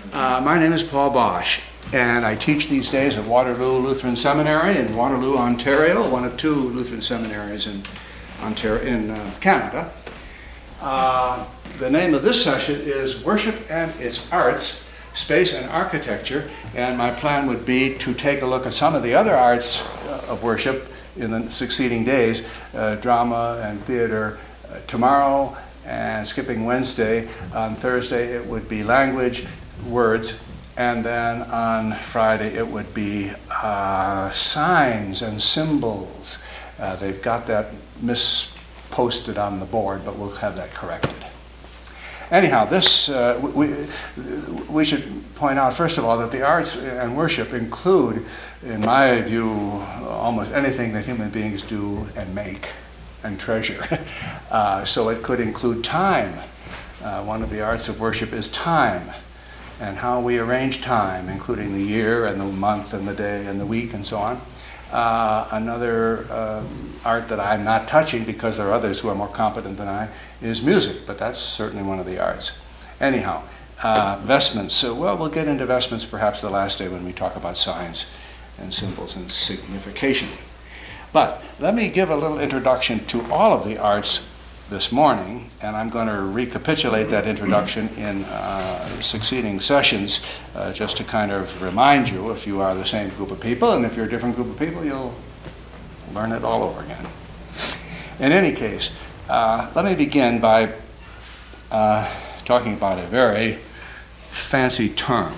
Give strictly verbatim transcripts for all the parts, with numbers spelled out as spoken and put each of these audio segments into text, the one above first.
Uh, my name is Paul Bosch, and I teach these days at Waterloo Lutheran Seminary in Waterloo, Ontario, one of two Lutheran seminaries in, Ontario, in uh, Canada. Uh, the name of this session is Worship and Its Arts, Space and Architecture, and my plan would be to take a look at some of the other arts of worship in the succeeding days, uh, drama and theater uh, tomorrow, and skipping Wednesday. On Thursday it would be language, words, and then on Friday it would be uh, signs and symbols. Uh, they've got that misposted on the board, but we'll have that corrected. Anyhow, this uh, we, we should point out, first of all, that the arts and worship include, in my view, almost anything that human beings do and make and treasure. Uh, so it could include time. Uh, one of the arts of worship is time, and how we arrange time, including the year and the month and the day and the week and so on. Uh, another uh, art that I'm not touching, because there are others who are more competent than I, is music, but that's certainly one of the arts. Anyhow, uh, vestments. So, well, we'll get into vestments perhaps the last day when we talk about signs and symbols and signification. But let me give a little introduction to all of the arts this morning, and I'm going to recapitulate that introduction in uh, succeeding sessions, uh, just to kind of remind you, if you are the same group of people, and if you're a different group of people, you'll learn it all over again. In any case, uh, let me begin by uh, talking about a very fancy term.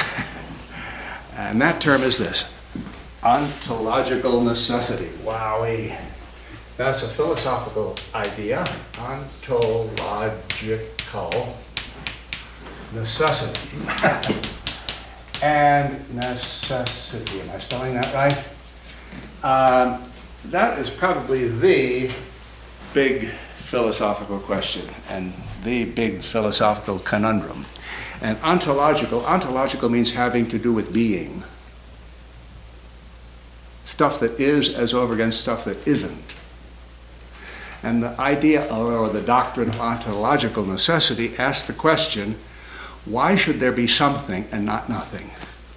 And that term is this: ontological necessity. Wowee. That's a philosophical idea, ontological necessity. And necessity, am I spelling that right? Um, that is probably the big philosophical question and the big philosophical conundrum. And ontological, ontological means having to do with being. Stuff that is as over against stuff that isn't. And the idea, or the doctrine of ontological necessity, asks the question, why should there be something and not nothing?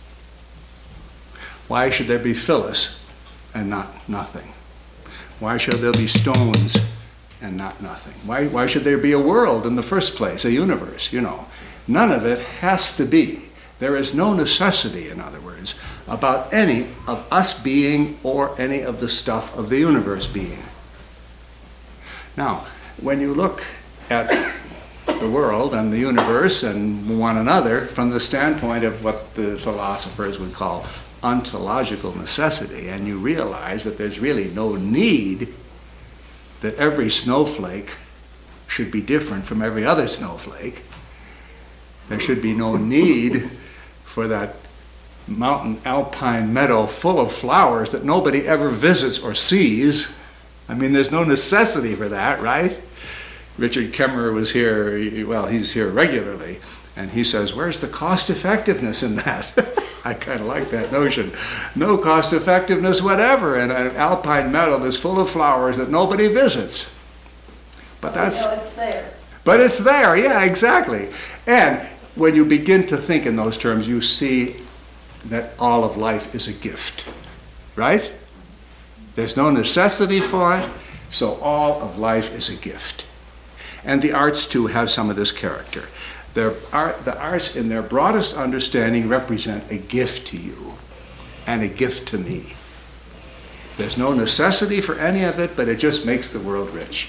Why should there be Phyllis and not nothing? Why should there be stones and not nothing? Why, why should there be a world in the first place, a universe, you know? None of it has to be. There is no necessity, in other words, about any of us being or any of the stuff of the universe being. Now, when you look at the world and the universe and one another from the standpoint of what the philosophers would call ontological necessity, and you realize that there's really no need that every snowflake should be different from every other snowflake, there should be no need for that mountain alpine meadow full of flowers that nobody ever visits or sees. I mean, there's no necessity for that, right? Richard Kemmerer was here, well, he's here regularly, and he says, where's the cost effectiveness in that? I kind of like that notion. No cost effectiveness whatever in an alpine meadow that's full of flowers that nobody visits. But that's... No, it's there. But it's there, yeah, exactly. And when you begin to think in those terms, you see that all of life is a gift, right? There's no necessity for it, so all of life is a gift. And the arts, too, have some of this character. Their art, the arts, in their broadest understanding, represent a gift to you and a gift to me. There's no necessity for any of it, but it just makes the world rich.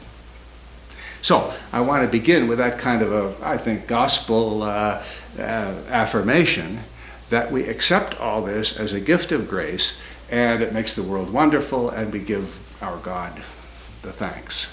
So I want to begin with that kind of a, I think, gospel uh, uh, affirmation that we accept all this as a gift of grace, and it makes the world wonderful, and we give our God the thanks.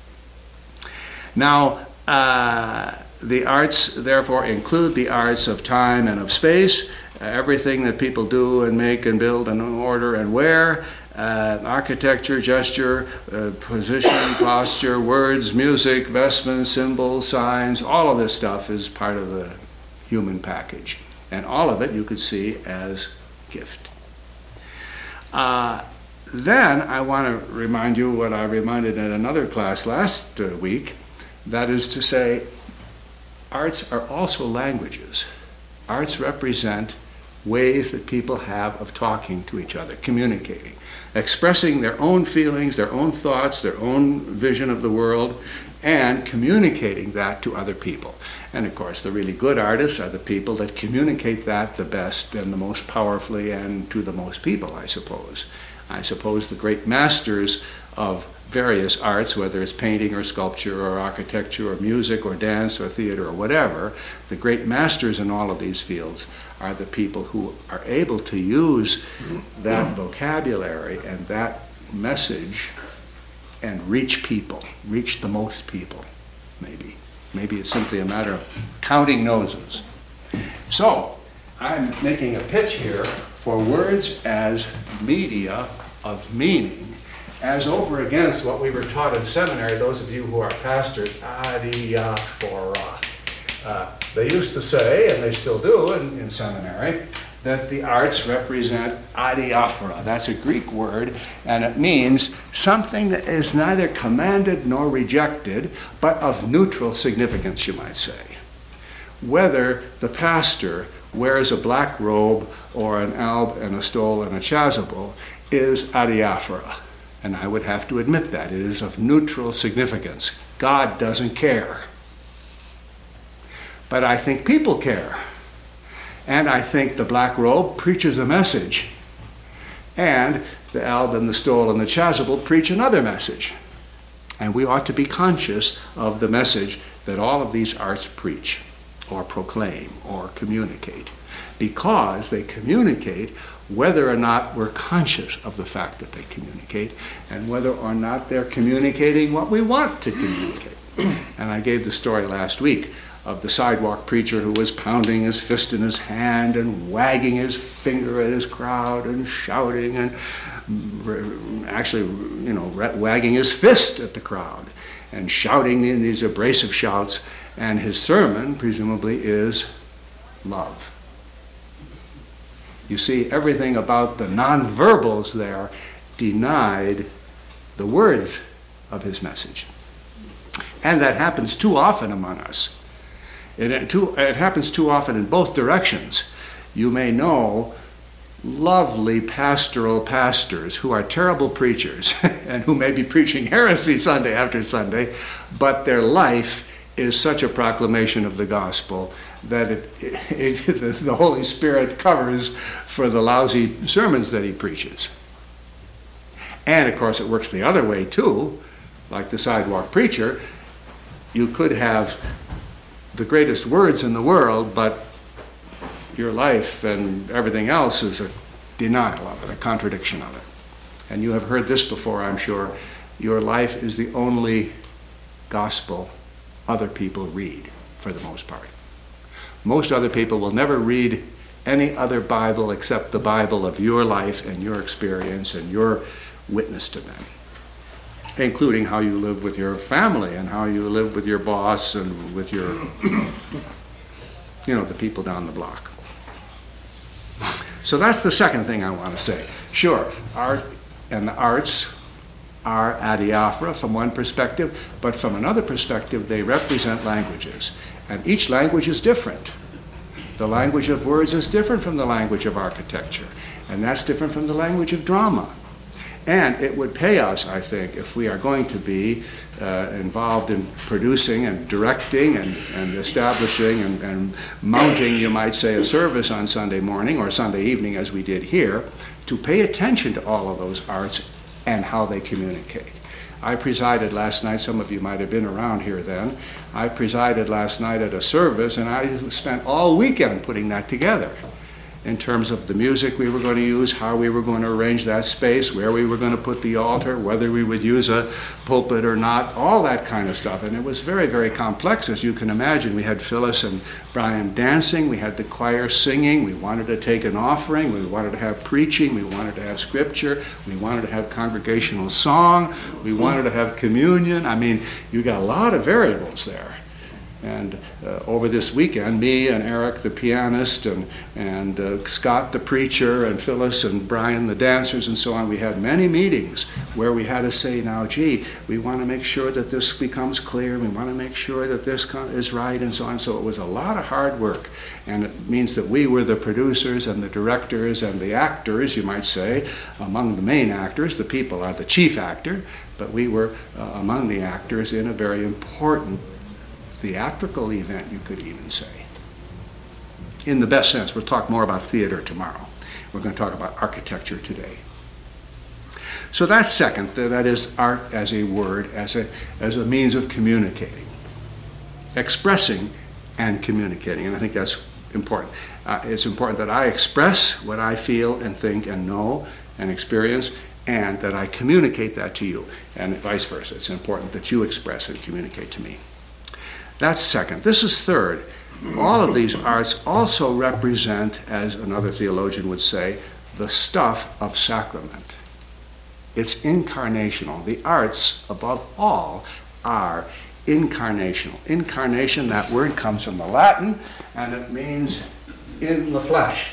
Now, uh, the arts, therefore, include the arts of time and of space, uh, everything that people do and make and build and order and wear, uh, architecture, gesture, uh, position, posture, words, music, vestments, symbols, signs, all of this stuff is part of the human package. And all of it you could see as gift. Uh, then I want to remind you what I reminded in another class last uh, week, that is to say, arts are also languages. Arts represent ways that people have of talking to each other, communicating, expressing their own feelings, their own thoughts, their own vision of the world, and communicating that to other people. And of course, the really good artists are the people that communicate that the best and the most powerfully and to the most people, I suppose. I suppose the great masters of various arts, whether it's painting or sculpture or architecture or music or dance or theater or whatever, the great masters in all of these fields are the people who are able to use that vocabulary and that message and reach people, reach the most people, maybe. Maybe it's simply a matter of counting noses. So, I'm making a pitch here for words as media of meaning, as over against what we were taught in seminary, those of you who are pastors, adiaphora. Uh, they used to say, and they still do in, in seminary, that the arts represent adiaphora. That's a Greek word, and it means something that is neither commanded nor rejected, but of neutral significance, you might say. Whether the pastor wears a black robe or an alb and a stole and a chasuble is adiaphora. And I would have to admit that. It is of neutral significance. God doesn't care. But I think people care. And I think the black robe preaches a message. And the alb and the stole and the chasuble preach another message. And we ought to be conscious of the message that all of these arts preach, or proclaim, or communicate. Because they communicate whether or not we're conscious of the fact that they communicate, and whether or not they're communicating what we want to communicate. And I gave the story last week of the sidewalk preacher who was pounding his fist in his hand and wagging his finger at his crowd and shouting and actually, you know, wagging his fist at the crowd and shouting in these abrasive shouts. And his sermon, presumably, is love. You see, everything about the nonverbals there denied the words of his message. And that happens too often among us. It, it, too, it happens too often in both directions. You may know lovely pastoral pastors who are terrible preachers and who may be preaching heresy Sunday after Sunday, but their life is such a proclamation of the gospel that it, it, it, the Holy Spirit covers for the lousy sermons that he preaches. And of course it works the other way too, like the sidewalk preacher. You could have the greatest words in the world, but your life and everything else is a denial of it, a contradiction of it. And you have heard this before, I'm sure. Your life is the only gospel other people read, for the most part. Most other people will never read any other Bible except the Bible of your life and your experience and your witness to them, including how you live with your family and how you live with your boss and with your, you know, the people down the block. So that's the second thing I want to say. Sure, art and the arts are adiaphora from one perspective, but from another perspective, they represent languages. And each language is different. The language of words is different from the language of architecture, and that's different from the language of drama. And it would pay us, I think, if we are going to be uh, involved in producing and directing and, and establishing and, and mounting, you might say, a service on Sunday morning or Sunday evening, as we did here, to pay attention to all of those arts and how they communicate. I presided last night, some of you might have been around here then, I presided last night at a service, and I spent all weekend putting that together in terms of the music we were going to use, how we were going to arrange that space, where we were going to put the altar, whether we would use a pulpit or not, all that kind of stuff. And it was very, very complex, as you can imagine. We had Phyllis and Brian dancing, we had the choir singing, we wanted to take an offering, we wanted to have preaching, we wanted to have scripture, we wanted to have congregational song, we wanted to have communion. I mean, you got a lot of variables there. And uh, over this weekend, me and Eric, the pianist, and, and uh, Scott, the preacher, and Phyllis and Brian, the dancers, and so on, we had many meetings where we had to say, now, gee, we want to make sure that this becomes clear, we want to make sure that this is right, and so on. So it was a lot of hard work. And it means that we were the producers and the directors and the actors, you might say, among the main actors. The people are the chief actor, but we were uh, among the actors in a very important theatrical event, you could even say. In the best sense. We'll talk more about theater tomorrow. We're going to talk about architecture today. So that's second, that is art as a word, as a, as a means of communicating, expressing and communicating, and I think that's important. Uh, it's important that I express what I feel and think and know and experience, and that I communicate that to you, and vice versa. It's important that you express and communicate to me. That's second. This is third. All of these arts also represent, as another theologian would say, the stuff of sacrament. It's incarnational. The arts, above all, are incarnational. Incarnation, that word comes from the Latin, and it means in the flesh.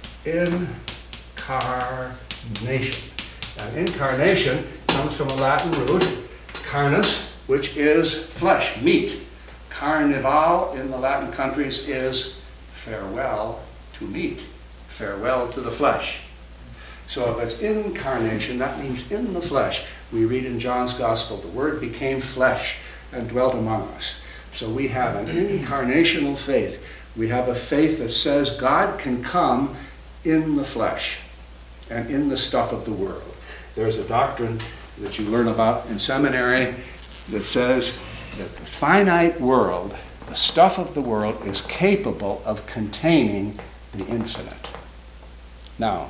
Incarnation. And incarnation comes from a Latin root, carnus, which is flesh, meat. Carnival in the Latin countries is farewell to meat, farewell to the flesh. So if it's incarnation, that means in the flesh. We read in John's Gospel, the Word became flesh and dwelt among us. So we have an incarnational faith. We have a faith that says God can come in the flesh and in the stuff of the world. There's a doctrine that you learn about in seminary that says that the finite world, the stuff of the world, is capable of containing the infinite. Now,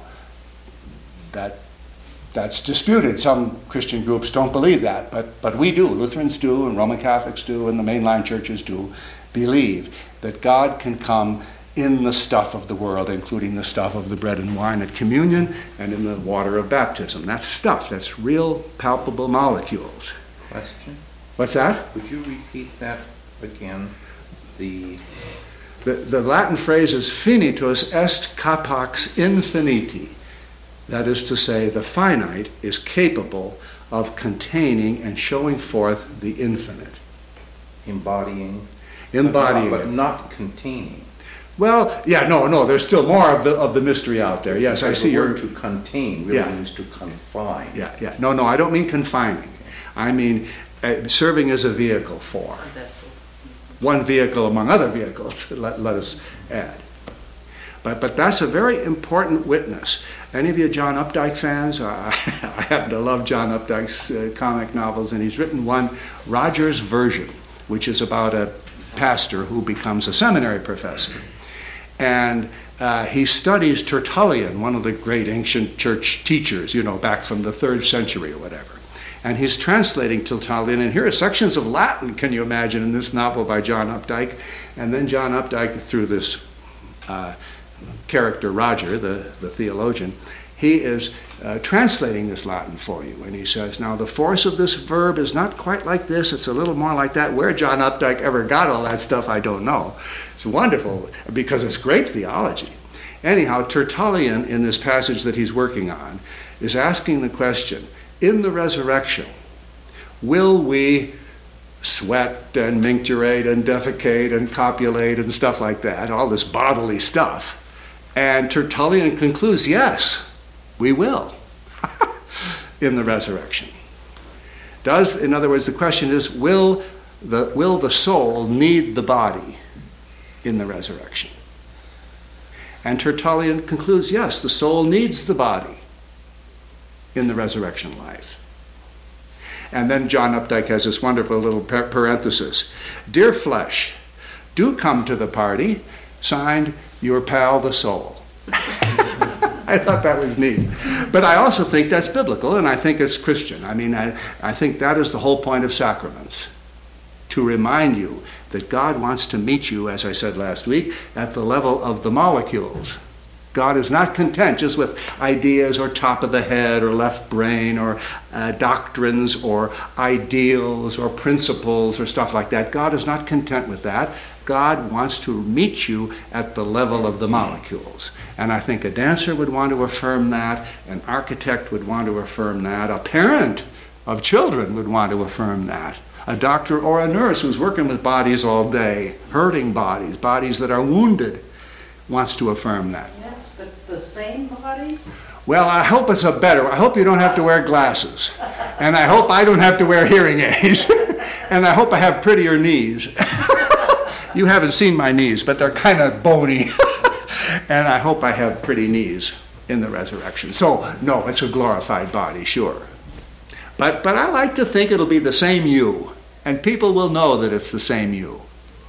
that that's disputed. Some Christian groups don't believe that, but, but we do. Lutherans do, and Roman Catholics do, and the mainline churches do believe that God can come in the stuff of the world, including the stuff of the bread and wine at communion and in the water of baptism. That's stuff. That's real, palpable molecules. Question? What's that? Would you repeat that again? The the, the Latin phrase is finitus est capax infiniti. That is to say, the finite is capable of containing and showing forth the infinite. Embodying. Embodying. But not, but not containing. Well, yeah, no, no, there's still more of the of the mystery out there. Yes, because I see the your word to contain really yeah. means to confine. Yeah, yeah. No, no, I don't mean confining. I mean uh, serving as a vehicle for. A vessel. One vehicle among other vehicles, let, let us add. But but that's a very important witness. Any of you John Updike fans? Uh, I happen to love John Updike's uh, comic novels, and he's written one, Roger's Version, which is about a pastor who becomes a seminary professor. And uh, he studies Tertullian, one of the great ancient church teachers, you know, back from the third century or whatever. And he's translating Tertullian, and here are sections of Latin, can you imagine, in this novel by John Updike. And then John Updike, through this uh, character Roger, the, the theologian, he is uh, translating this Latin for you. And he says, now the force of this verb is not quite like this, it's a little more like that. Where John Updike ever got all that stuff, I don't know. It's wonderful because it's great theology. Anyhow, Tertullian, in this passage that he's working on, is asking the question, in the resurrection, will we sweat and micturate and defecate and copulate and stuff like that, all this bodily stuff? And Tertullian concludes, yes, we will in the resurrection. Does, in other words, the question is, will the, will the soul need the body in the resurrection? And Tertullian concludes, yes, the soul needs the body in the resurrection life. And then John Updike has this wonderful little parenthesis. Dear flesh, do come to the party, signed, your pal the soul. I thought that was neat. But I also think that's biblical, and I think it's Christian. I mean, I, I think that is the whole point of sacraments, to remind you that God wants to meet you, as I said last week, at the level of the molecules. God is not content just with ideas or top of the head or left brain or uh, doctrines or ideals or principles or stuff like that. God is not content with that. God wants to meet you at the level of the molecules. And I think a dancer would want to affirm that, an architect would want to affirm that, a parent of children would want to affirm that, a doctor or a nurse who's working with bodies all day, hurting bodies, bodies that are wounded, wants to affirm that. Yes, but the same bodies? Well, I hope it's a better. I hope you don't have to wear glasses. And I hope I don't have to wear hearing aids. And I hope I have prettier knees. You haven't seen my knees, but they're kind of bony. And I hope I have pretty knees in the resurrection. So, no, it's a glorified body, sure. But, but I like to think it'll be the same you. And people will know that it's the same you.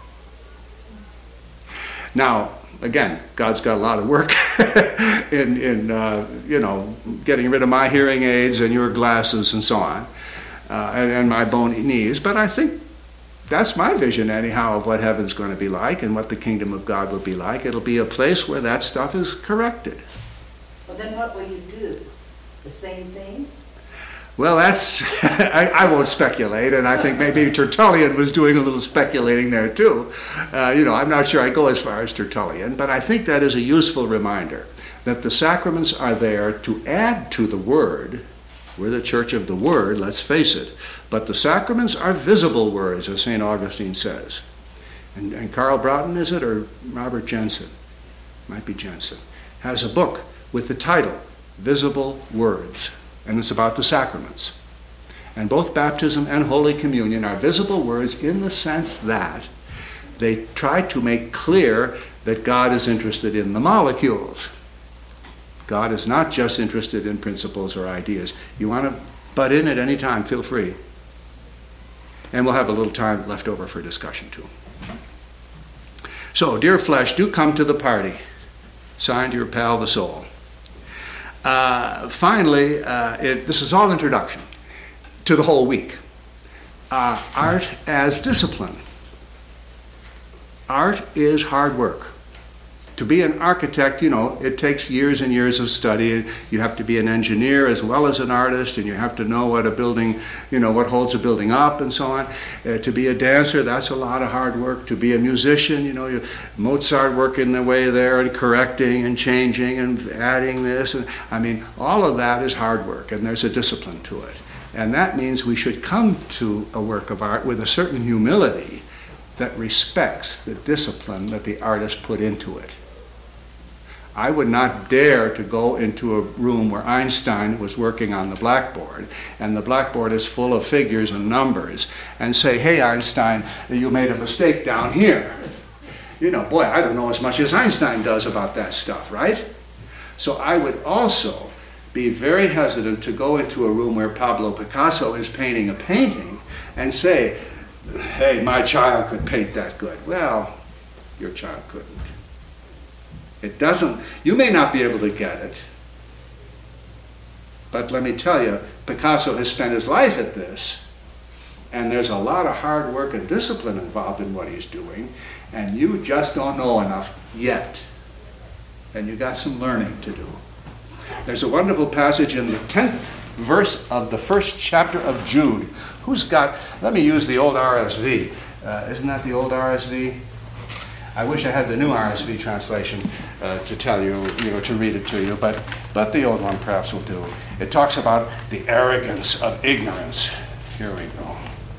Now, again, God's got a lot of work in, in uh, you know, getting rid of my hearing aids and your glasses and so on, uh, and, and my bony knees. But I think that's my vision, anyhow, of what heaven's going to be like and what the kingdom of God will be like. It'll be a place where that stuff is corrected. Well, then what will you do? The same things? Well, that's, I, I won't speculate, and I think maybe Tertullian was doing a little speculating there too. Uh, you know, I'm not sure I go as far as Tertullian, but I think that is a useful reminder that the sacraments are there to add to the Word. We're the church of the Word, let's face it. But the sacraments are visible words, as Saint Augustine says. And, and Karl Broughton, is it, or Robert Jensen? Might be Jensen. Has a book with the title, Visible Words. And it's about the sacraments. And both baptism and Holy Communion are visible words in the sense that they try to make clear that God is interested in the molecules. God is not just interested in principles or ideas. You want to butt in at any time, feel free. And we'll have a little time left over for discussion too. So, dear flesh, do come to the party. Signed, your pal, the soul. Uh, finally, uh, it, this is all introduction to the whole week. Uh, art as discipline. Art is hard work. To be an architect, you know, it takes years and years of study. You have to be an engineer as well as an artist, and you have to know what a building, you know, what holds a building up and so on. Uh, to be a dancer, that's a lot of hard work. To be a musician, you know, you, Mozart working the way there and correcting and changing and adding this. And, I mean, all of that is hard work, and there's a discipline to it. And that means we should come to a work of art with a certain humility that respects the discipline that the artist put into it. I would not dare to go into a room where Einstein was working on the blackboard, and the blackboard is full of figures and numbers, and say, hey, Einstein, you made a mistake down here. You know, boy, I don't know as much as Einstein does about that stuff, right? So I would also be very hesitant to go into a room where Pablo Picasso is painting a painting and say, hey, my child could paint that good. Well, your child couldn't. It doesn't, you may not be able to get it, but let me tell you, Picasso has spent his life at this, and there's a lot of hard work and discipline involved in what he's doing, and you just don't know enough yet, and you got some learning to do. There's a wonderful passage in the tenth verse of the first chapter of Jude. Who's got, let me use the old R S V. Uh, isn't that the old R S V? I wish I had the new R S V translation uh, to tell you, you know, to read it to you, but, but the old one perhaps will do. It talks about the arrogance of ignorance. Here we go.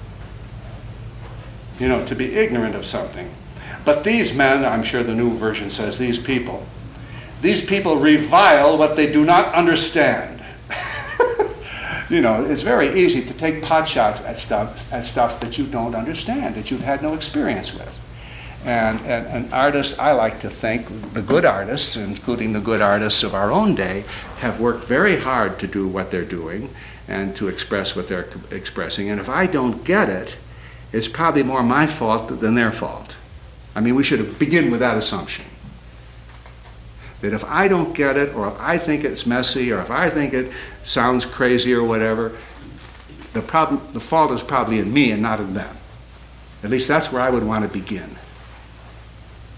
You know, to be ignorant of something. But these men, I'm sure the new version says, these people, these people revile what they do not understand. You know, it's very easy to take pot shots at stuff, at stuff that you don't understand, that you've had no experience with. And, and, and artists, I like to think, the good artists, including the good artists of our own day, have worked very hard to do what they're doing and to express what they're expressing. And if I don't get it, it's probably more my fault than their fault. I mean, we should begin with that assumption. That if I don't get it, or if I think it's messy, or if I think it sounds crazy or whatever, the problem, the fault is probably in me and not in them. At least that's where I would want to begin.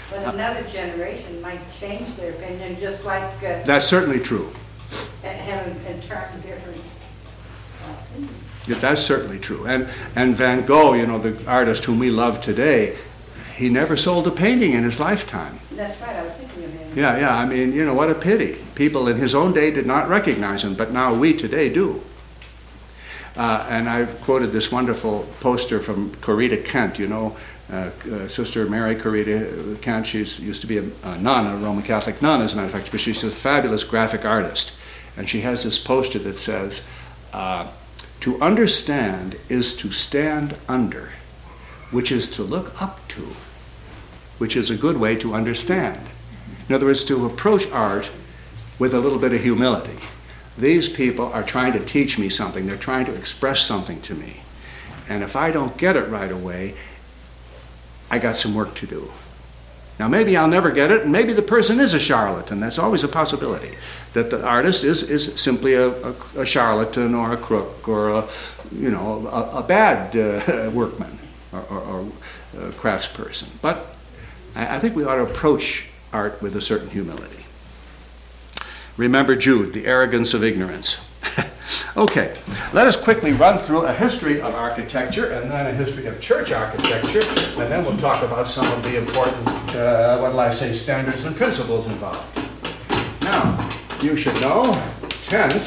But another generation might change their opinion, just like, uh, That's certainly true. have and turn different. uh, opinions. Yeah, that's certainly true. And, and Van Gogh, you know, the artist whom we love today, he never sold a painting in his lifetime. That's right, I was thinking of him. Yeah, yeah, I mean, you know, what a pity. People in his own day did not recognize him, but now we today do. Uh, and I quoted this wonderful poster from Corita Kent, you know, uh, uh, Sister Mary Corita Kent. She used to be a, a nun, a Roman Catholic nun, as a matter of fact, but she's a fabulous graphic artist. And she has this poster that says, uh, to understand is to stand under, which is to look up to, which is a good way to understand. In other words, to approach art with a little bit of humility. These people are trying to teach me something. They're trying to express something to me. And if I don't get it right away, I got some work to do. Now, maybe I'll never get it, and maybe the person is a charlatan. That's always a possibility, that the artist is, is simply a, a, a charlatan or a crook or a, you know, a, a bad uh, workman or, or, or a craftsperson. But I, I think we ought to approach art with a certain humility. Remember Jude, the arrogance of ignorance. Okay, let us quickly run through a history of architecture and then a history of church architecture, and then we'll talk about some of the important, uh, what will I say, standards and principles involved. Now, you should know, tent,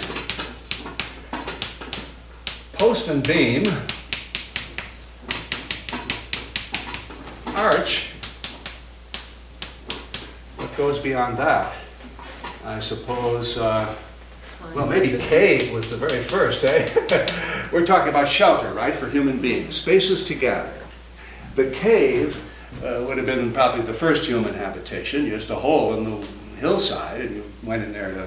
post and beam, arch. What goes beyond that? I suppose, uh, well, maybe cave was the very first, eh? We're talking about shelter, right, for human beings, spaces to gather. The cave uh, would have been probably the first human habitation, just a hole in the hillside, and you went in there to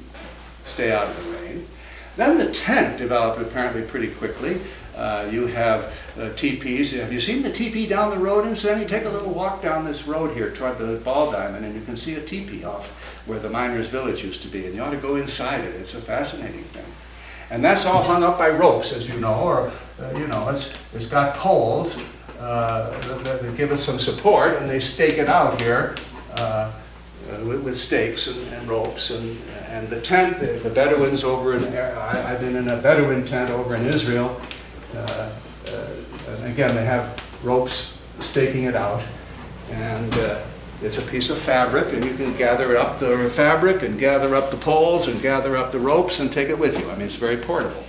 stay out of the rain. Then the tent developed apparently pretty quickly. Uh, you have uh, teepees. Have you seen the teepee down the road in Sandy? Take a little walk down this road here toward the ball diamond, and you can see a teepee off where the miners' village used to be, and you ought to go inside it. It's a fascinating thing. And that's all hung up by ropes, as you know, or, uh, you know, it's, it's got poles uh, that, that give it some support, and they stake it out here uh, uh, with, with stakes and, and ropes. And, and the tent, the, the Bedouins over in, I, I've been in a Bedouin tent over in Israel. Uh, uh, and again, they have ropes staking it out. And uh, it's a piece of fabric, and you can gather up the fabric and gather up the poles and gather up the ropes and take it with you. I mean, it's very portable.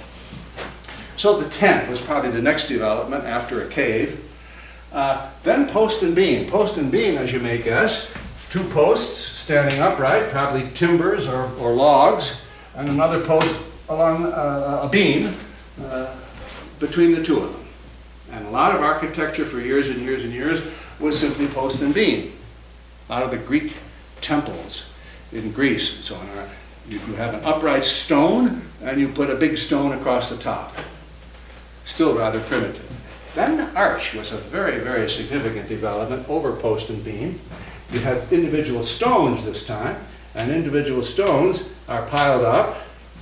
So the tent was probably the next development after a cave. Uh, then post and beam. Post and beam, as you may guess, two posts standing upright, probably timbers or, or logs, and another post along uh, a beam uh, between the two of them. And a lot of architecture for years and years and years was simply post and beam. A lot of the Greek temples in Greece and so on, are, you, you have an upright stone and you put a big stone across the top. Still rather primitive. Then the arch was a very, very significant development over post and beam. You have individual stones this time, and individual stones are piled up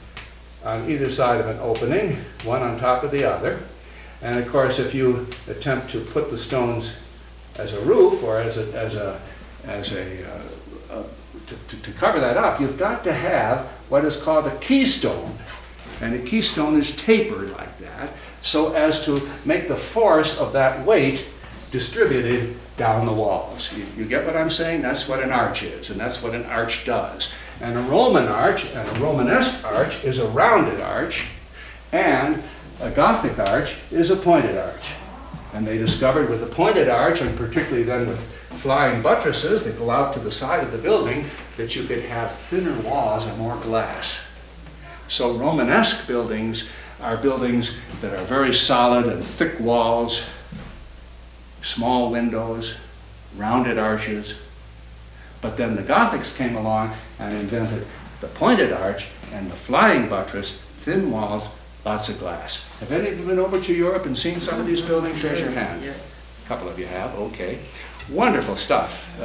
on either side of an opening, one on top of the other. And of course, if you attempt to put the stones as a roof or as a, as a as a, uh, uh, to, to, to cover that up, you've got to have what is called a keystone. And a keystone is tapered like that, so as to make the force of that weight distributed down the walls. You, you get what I'm saying? That's what an arch is, and that's what an arch does. And a Roman arch, and a Romanesque arch, is a rounded arch, and a Gothic arch is a pointed arch. And they discovered with a pointed arch, and particularly then with flying buttresses that go out to the side of the building, that you could have thinner walls and more glass. So Romanesque buildings are buildings that are very solid and thick walls, small windows, rounded arches. But then the Gothics came along and invented the pointed arch and the flying buttress, thin walls, lots of glass. Have any of you been over to Europe and seen some of these buildings? Raise your hand. Yes. A couple of you have, okay. Wonderful stuff, uh,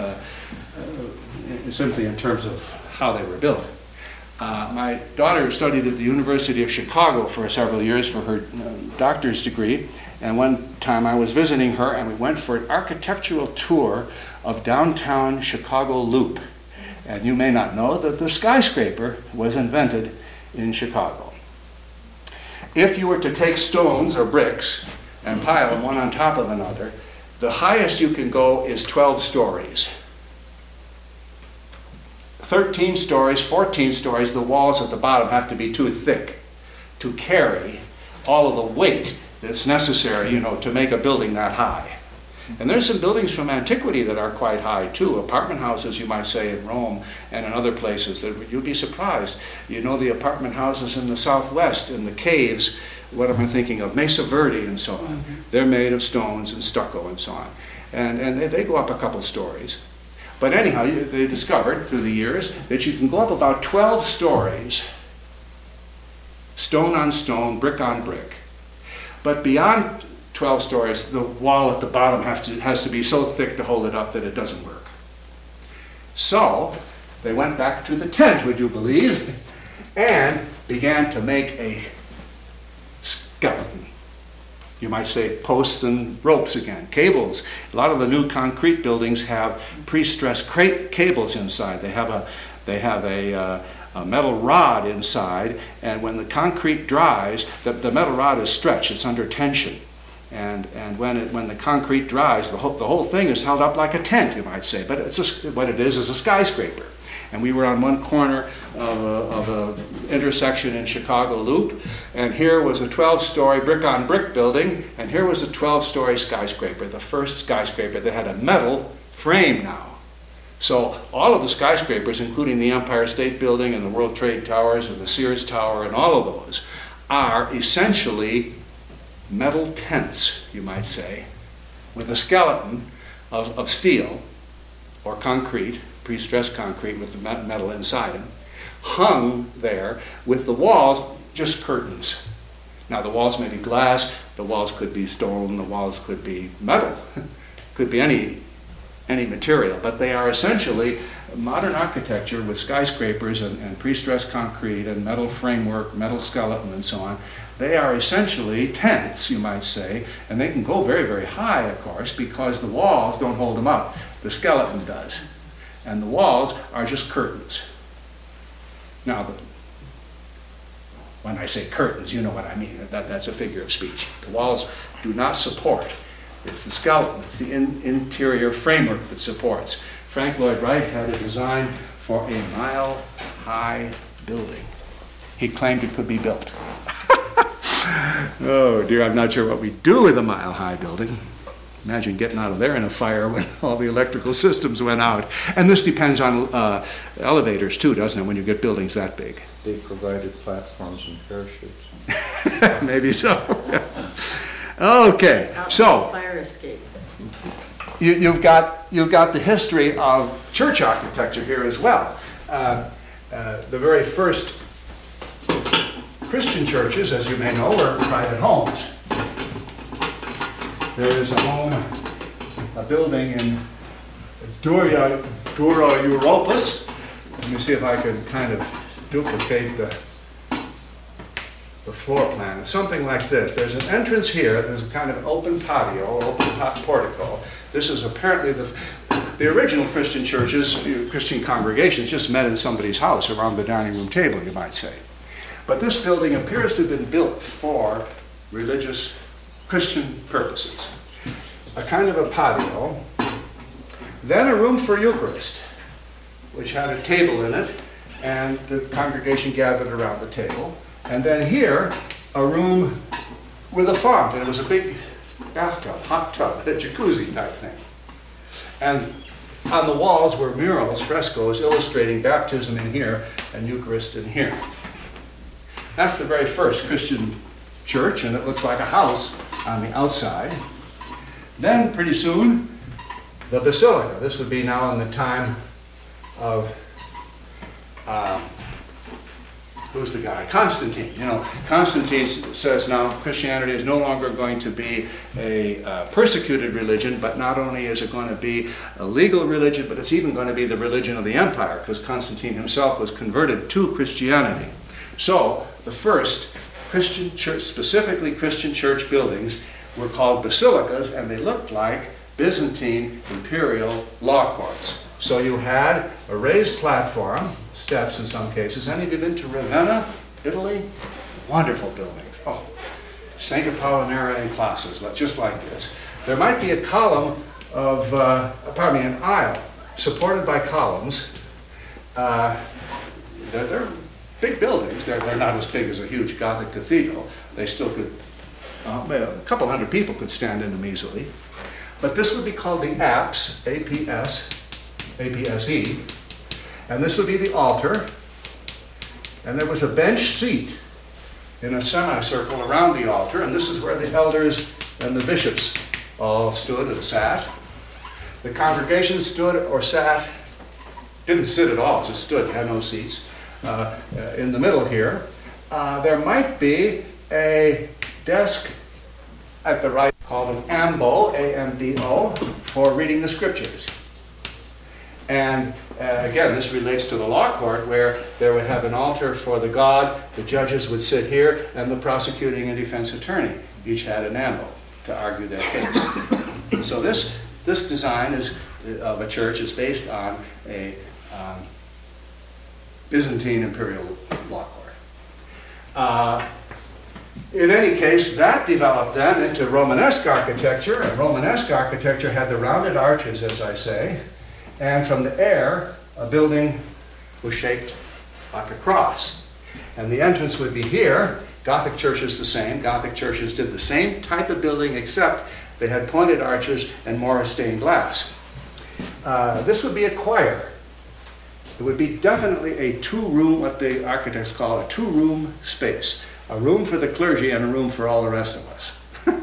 uh, simply in terms of how they were built. Uh, my daughter studied at the University of Chicago for several years for her uh, doctor's degree, and one time I was visiting her, and we went for an architectural tour of downtown Chicago Loop. And you may not know that the skyscraper was invented in Chicago. If you were to take stones or bricks and pile them one on top of another, the highest you can go is twelve stories. thirteen stories, fourteen stories, the walls at the bottom have to be too thick to carry all of the weight that's necessary, you know, to make a building that high. And there's some buildings from antiquity that are quite high too, apartment houses, you might say, in Rome and in other places that you'd be surprised. You know, the apartment houses in the southwest, in the caves, what am I thinking of, Mesa Verde and so on. Mm-hmm. They're made of stones and stucco and so on. And, and they, they go up a couple stories. But anyhow, they discovered through the years that you can go up about twelve stories, stone on stone, brick on brick. But beyond twelve stories, the wall at the bottom has to, has to be so thick to hold it up that it doesn't work. So they went back to the tent, would you believe, and began to make a skeleton. You might say posts and ropes again, cables. A lot of the new concrete buildings have pre-stressed cra- cables inside. They have a, they have a, uh, a metal rod inside, and when the concrete dries, the, the metal rod is stretched, it's under tension. And, and when, it, when the concrete dries, the whole, the whole thing is held up like a tent, you might say. But it's a, what it is is a skyscraper. And we were on one corner of a, of a intersection in Chicago Loop, and here was a twelve-story brick-on-brick building, and here was a twelve-story skyscraper, the first skyscraper that had a metal frame now. So all of the skyscrapers, including the Empire State Building and the World Trade Towers and the Sears Tower and all of those, are essentially metal tents, you might say, with a skeleton of, of steel or concrete, pre-stressed concrete with the metal inside them, hung there with the walls just curtains. Now the walls may be glass, the walls could be stone, the walls could be metal, could be any, any material, but they are essentially modern architecture with skyscrapers and, and pre-stressed concrete and metal framework, metal skeleton and so on. They are essentially tents, you might say, and they can go very, very high, of course, because the walls don't hold them up. The skeleton does. And the walls are just curtains. Now, the, when I say curtains, you know what I mean. That, that's a figure of speech. The walls do not support. It's the skeleton, it's the in, interior framework that supports. Frank Lloyd Wright had a design for a mile-high building. He claimed it could be built. Oh dear, I'm not sure what we do with a mile-high building. Imagine getting out of there in a fire when all the electrical systems went out. And this depends on uh, elevators too, doesn't it, when you get buildings that big? They provided platforms and parachutes. Maybe so. Okay, so Fire escape. you, you've got you've got the history of church architecture here as well. Uh, uh, the very first Christian churches, as you may know, were private homes. There is a home, a building in Dura, Dura Europos. Let me see if I can kind of duplicate the, the floor plan. It's something like this. There's an entrance here. There's a kind of open patio, open portico. This is apparently the, the original Christian churches, Christian congregations just met in somebody's house around the dining room table, you might say. But this building appears to have been built for religious Christian purposes. A kind of a patio, then a room for Eucharist, which had a table in it, and the congregation gathered around the table. And then here, a room with a font, and it was a big bathtub, hot tub, a jacuzzi type thing. And on the walls were murals, frescoes, illustrating baptism in here and Eucharist in here. That's the very first Christian church, and it looks like a house on the outside. Then, pretty soon, the basilica. This would be now in the time of, uh, who's the guy? Constantine. You know, Constantine says now Christianity is no longer going to be a uh, persecuted religion, but not only is it going to be a legal religion, but it's even going to be the religion of the empire, because Constantine himself was converted to Christianity. So, the first Christian church, specifically Christian church buildings, were called basilicas, and they looked like Byzantine imperial law courts. So you had a raised platform, steps in some cases. Any of you been to Ravenna, Italy? Wonderful buildings. Oh, Saint Apollinare classes, just like this. There might be a column of, uh, pardon me, an aisle supported by columns. Uh, they're, they're big buildings. They're, they're not as big as a huge Gothic cathedral. They still could, uh, well, a couple hundred people could stand in them easily. But this would be called the apse, A P S, A P S E, and this would be the altar, and there was a bench seat in a semicircle around the altar, and this is where the elders and the bishops all stood and sat. The congregation stood or sat, didn't sit at all, just stood, had no seats, uh, uh, in the middle here. Uh, there might be a desk at the right called an ambo, A M B O, for reading the scriptures. And uh, again, this relates to the law court, where there would have an altar for the god, the judges would sit here, and the prosecuting and defense attorney each had an ambo to argue their case. So this, this design is, of a church is based on a um, Byzantine imperial law court. Uh, In any case, that developed then into Romanesque architecture, and Romanesque architecture had the rounded arches, as I say, and from the air, a building was shaped like a cross. And the entrance would be here. Gothic churches the same. Gothic churches did the same type of building, except they had pointed arches and more stained glass. Uh, this would be a choir. It would be definitely a two-room, what the architects call a two-room space. A room for the clergy and a room for all the rest of us.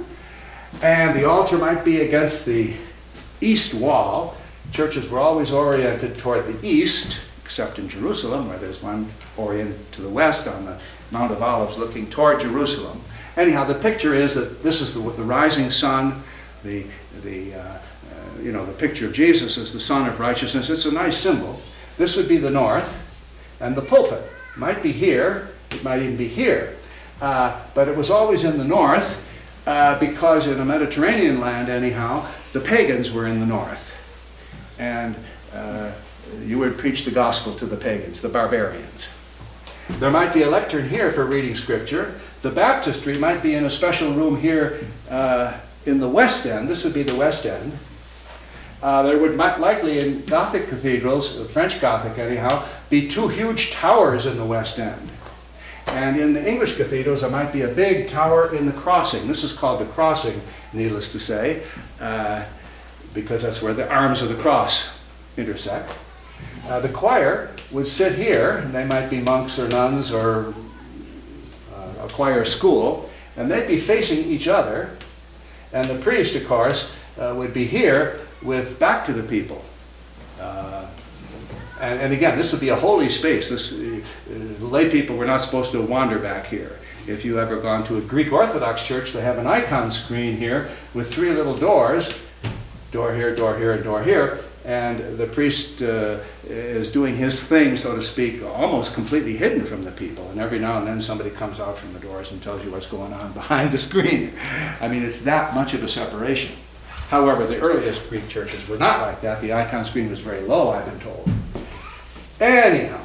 And the altar might be against the east wall. Churches were always oriented toward the east, except in Jerusalem, where there's one oriented to the west on the Mount of Olives looking toward Jerusalem. Anyhow, the picture is that this is the, the rising sun, the, the, uh, uh, you know, the picture of Jesus as the Son of Righteousness. It's a nice symbol. This would be the north, and the pulpit might be here, it might even be here. Uh, but it was always in the north uh, because in a Mediterranean land, anyhow, the pagans were in the north. And uh, you would preach the gospel to the pagans, the barbarians. There might be a lectern here for reading scripture. The baptistry might be in a special room here uh, in the west end. This would be the west end. Uh, there would might likely in Gothic cathedrals, French Gothic anyhow, be two huge towers in the west end. And in the English cathedrals, there might be a big tower in the crossing. This is called the crossing, needless to say, uh, because that's where the arms of the cross intersect. Uh, the choir would sit here, and they might be monks or nuns or uh, a choir school, and they'd be facing each other. And the priest, of course, uh, would be here with back to the people. Uh, And, and again, this would be a holy space. This, uh, lay people were not supposed to wander back here. If you ever gone to a Greek Orthodox church, they have an icon screen here with three little doors, door here, door here, and door here, and the priest uh, is doing his thing, so to speak, almost completely hidden from the people. And every now and then somebody comes out from the doors and tells you what's going on behind the screen. I mean, it's that much of a separation. However, the earliest Greek churches were not like that. The icon screen was very low, I've been told. Anyhow,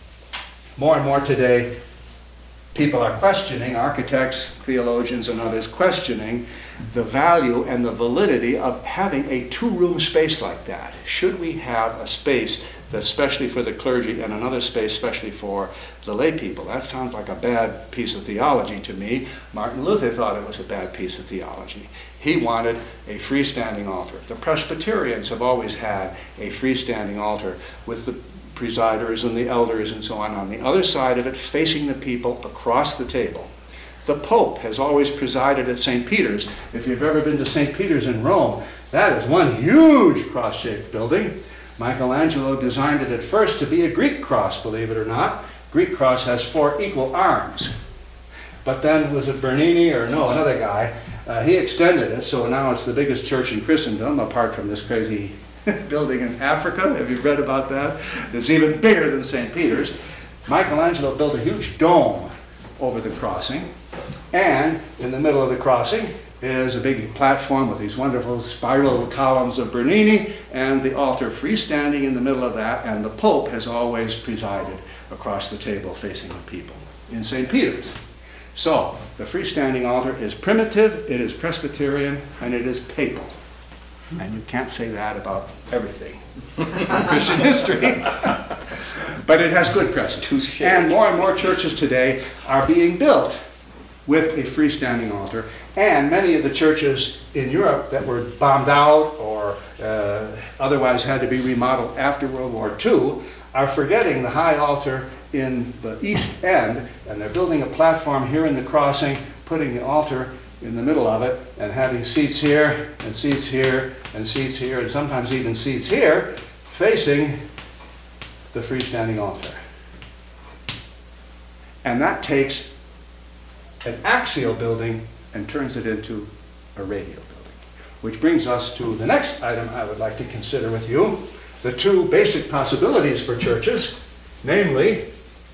more and more today, people are questioning, architects, theologians, and others questioning the value and the validity of having a two-room space like that. Should we have a space that's specially for the clergy and another space specially for the lay people? That sounds like a bad piece of theology to me. Martin Luther thought it was a bad piece of theology. He wanted a freestanding altar. The Presbyterians have always had a freestanding altar with the presiders and the elders and so on on the other side of it, facing the people across the table. The Pope has always presided at Saint Peter's. If you've ever been to Saint Peter's in Rome, that is one huge cross-shaped building. Michelangelo designed it at first to be a Greek cross, believe it or not. Greek cross has four equal arms. But then, was it Bernini or no, another guy, uh, he extended it, so now it's the biggest church in Christendom, apart from this crazy building in Africa. Have you read about that? It's even bigger than Saint Peter's. Michelangelo built a huge dome over the crossing, and in the middle of the crossing is a big platform with these wonderful spiral columns of Bernini, and the altar freestanding in the middle of that, and the Pope has always presided across the table facing the people in Saint Peter's. So, the freestanding altar is primitive, it is Presbyterian, and it is papal. And you can't say that about everything in Christian history. But it has good precedent. And more and more churches today are being built with a freestanding altar. And many of the churches in Europe that were bombed out or uh, otherwise had to be remodeled after World War Two are forgetting the high altar in the east end, and they're building a platform here in the crossing, putting the altar in the middle of it, and having seats here, and seats here, and seats here, and sometimes even seats here, facing the freestanding altar. And that takes an axial building and turns it into a radial building. Which brings us to the next item I would like to consider with you, the two basic possibilities for churches, namely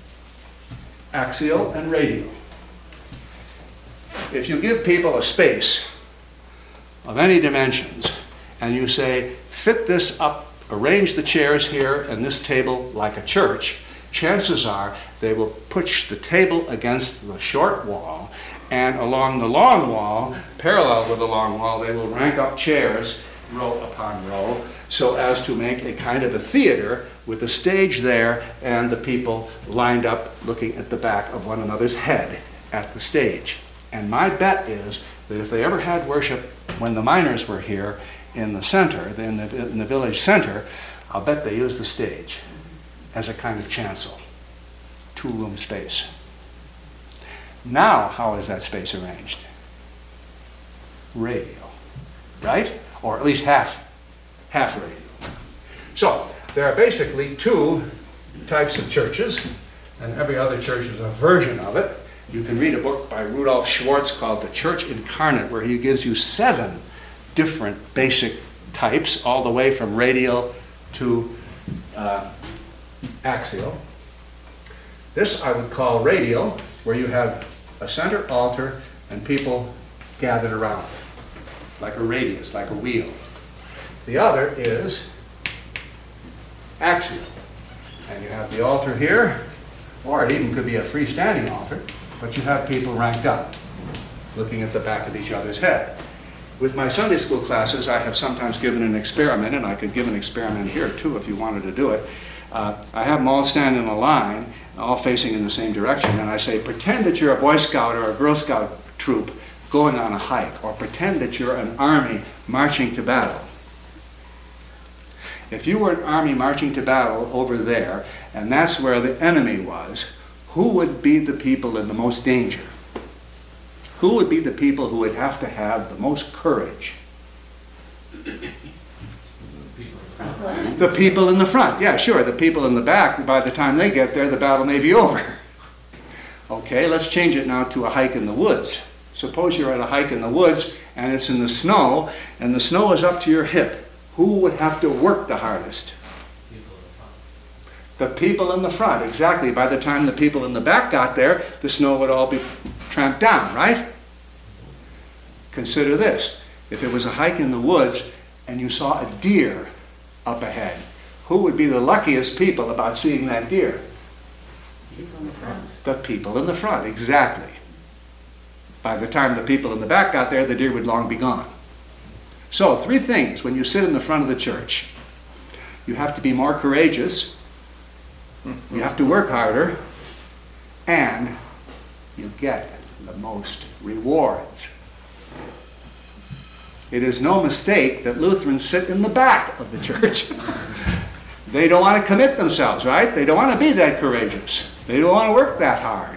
axial and radial. If you give people a space of any dimensions and you say, fit this up, arrange the chairs here and this table like a church, chances are they will push the table against the short wall, and along the long wall, parallel with the long wall, they will rank up chairs row upon row so as to make a kind of a theater with a stage there and the people lined up looking at the back of one another's head at the stage. And my bet is that if they ever had worship when the miners were here in the center, in the, in the village center, I'll bet they used the stage as a kind of chancel, two-room space. Now, how is that space arranged? Radial, right? Or at least half, half radial. So, there are basically two types of churches, and every other church is a version of it. You can read a book by Rudolf Schwartz called The Church Incarnate, where he gives you seven different basic types, all the way from radial to uh, axial. This I would call radial, where you have a center altar and people gathered around it, like a radius, like a wheel. The other is axial, and you have the altar here, or it even could be a freestanding altar, but you have people ranked up, looking at the back of each other's head. With my Sunday school classes, I have sometimes given an experiment, and I could give an experiment here too if you wanted to do it. Uh, I have them all stand in a line, all facing in the same direction, and I say, pretend that you're a Boy Scout or a Girl Scout troop going on a hike, or pretend that you're an army marching to battle. If you were an army marching to battle over there, and that's where the enemy was, who would be the people in the most danger? Who would be the people who would have to have the most courage? The people in the front. Yeah, sure. The people in the back, by the time they get there, the battle may be over. Okay, let's change it now to a hike in the woods. Suppose you're at a hike in the woods and it's in the snow, and the snow is up to your hip. Who would have to work the hardest? The people in the front, exactly. By the time the people in the back got there, the snow would all be tramped down, right? Consider this. If it was a hike in the woods and you saw a deer up ahead, who would be the luckiest people about seeing that deer? People in the front. The people in the front, exactly. By the time the people in the back got there, the deer would long be gone. So, three things when you sit in the front of the church. You have to be more courageous, you have to work harder, and you get the most rewards. It is no mistake that Lutherans sit in the back of the church. They don't want to commit themselves, right? They don't want to be that courageous. They don't want to work that hard.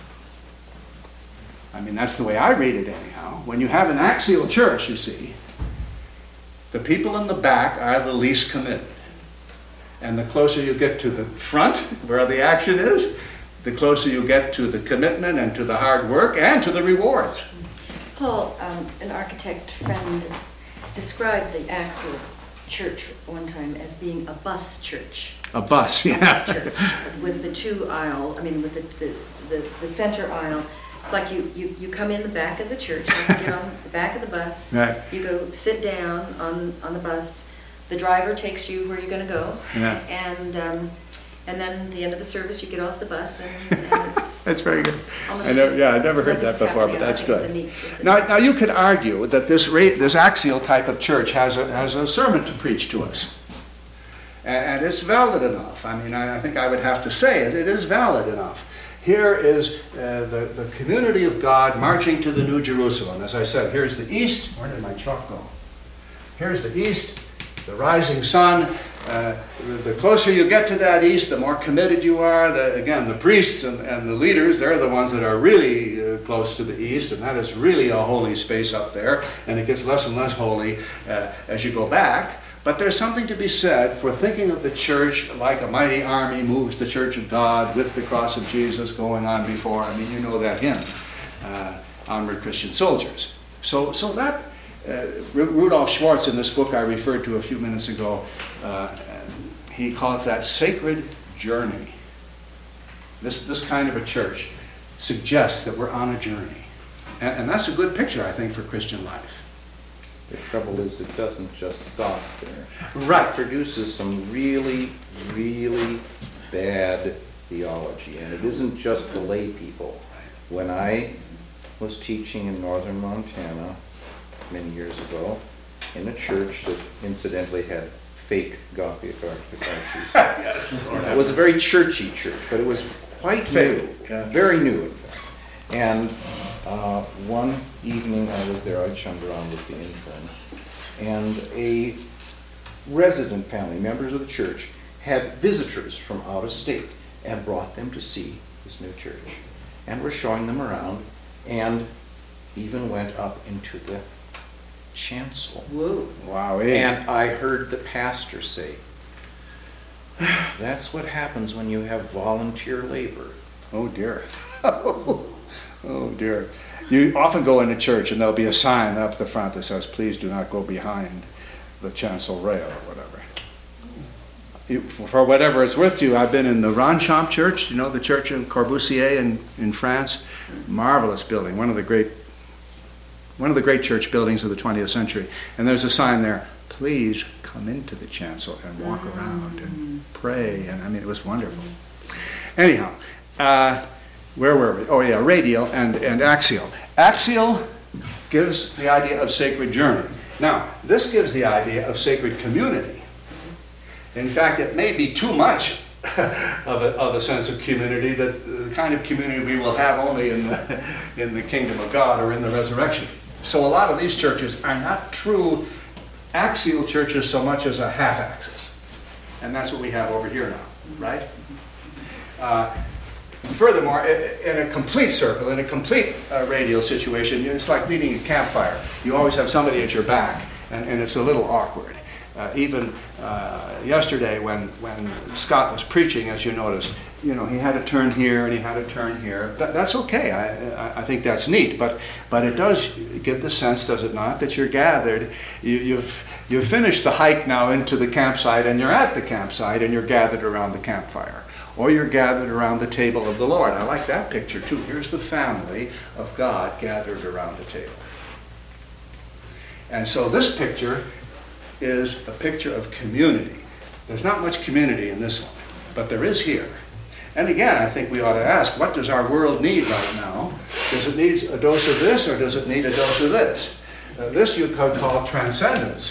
I mean, that's the way I read it anyhow. When you have an axial church, you see, the people in the back are the least committed. And the closer you get to the front, where the action is, the closer you get to the commitment and to the hard work and to the rewards. Paul, um, an architect friend, described the axial church one time as being a bus church. A bus, yeah. Bus church with the two aisle, I mean, with the, the, the, the center aisle It's like you, you, you come in the back of the church, you have to get on the back of the bus. Right. You go sit down on, on the bus. The driver takes you where you're going to go. Yeah. And um, and then at the end of the service, you get off the bus, and, and it's That's very good. almost I as never, if yeah, I never heard that nothing's before, but happening. I that's think it's a good. neat- it's a Now, neat- now you could argue that this ra- this axial type of church has a has a sermon to preach to us, and, and it's valid enough. I mean, I, I think I would have to say it. It is valid enough. Here is uh, the the community of God marching to the New Jerusalem. As I said, here's the east. Where did my chalk go? Here's the east, the rising sun. Uh, the, the closer you get to that east, the more committed you are. The, again, the priests and, and the leaders, they're the ones that are really uh, close to the east, and that is really a holy space up there, and it gets less and less holy uh, as you go back. But there's something to be said for thinking of the church like a mighty army moves the church of God with the cross of Jesus going on before. I mean, you know that hymn, uh, Onward Christian Soldiers. So, so that Uh, Rudolf Schwartz, in this book I referred to a few minutes ago, uh, he calls that sacred journey. This, this kind of a church suggests that we're on a journey. And, and that's a good picture, I think, for Christian life. The trouble is, it doesn't just stop there. Right. It produces some really, really bad theology, and it isn't just the lay people. When I was teaching in northern Montana many years ago, in a church that incidentally had fake Gothic architecture. Yes. It was a very churchy church, but it was quite Fake, new, yeah. very new in fact. And uh, one evening I was there, I chummed around with the intern, and a resident family, members of the church, had visitors from out of state and brought them to see this new church, and were showing them around, and even went up into the chancel. Whoa. Wow. And I heard the pastor say, that's what happens when you have volunteer labor. Oh, dear. Oh, dear. You often go into church and there'll be a sign up the front that says, please do not go behind the chancel rail or whatever. You, for whatever it's worth to you, I've been in the Ronchamp Church, you know, the church in Corbusier in, in France. Marvelous building, one of the great one of the great church buildings of the twentieth century. And there's a sign there, please come into the chancel and walk around and pray. And I mean, it was wonderful. Anyhow, uh, where were we? Oh yeah, radial and, and axial. Axial gives the idea of sacred journey. Now, this gives the idea of sacred community. In fact, it may be too much of a, of a sense of community, that the kind of community we will have only in the, in the kingdom of God or in the resurrection. So a lot of these churches are not true axial churches so much as a half-axis. And that's what we have over here now, right? Uh, furthermore, in a complete circle, in a complete uh, radial situation, it's like leading a campfire. You always have somebody at your back, and, and it's a little awkward. Uh, even uh, yesterday when, when Scott was preaching, as you noticed, you know, he had to turn here and he had to turn here. That, that's okay. I, I think that's neat. But, but it does give the sense, does it not, that you're gathered. You, you've, you've finished the hike now into the campsite, and you're at the campsite and you're gathered around the campfire. Or you're gathered around the table of the Lord. I like that picture too. Here's the family of God gathered around the table. And so this picture is a picture of community. There's not much community in this one, but there is here. And again, I think we ought to ask, what does our world need right now? Does it need a dose of this, or does it need a dose of this? Uh, this you could call transcendence.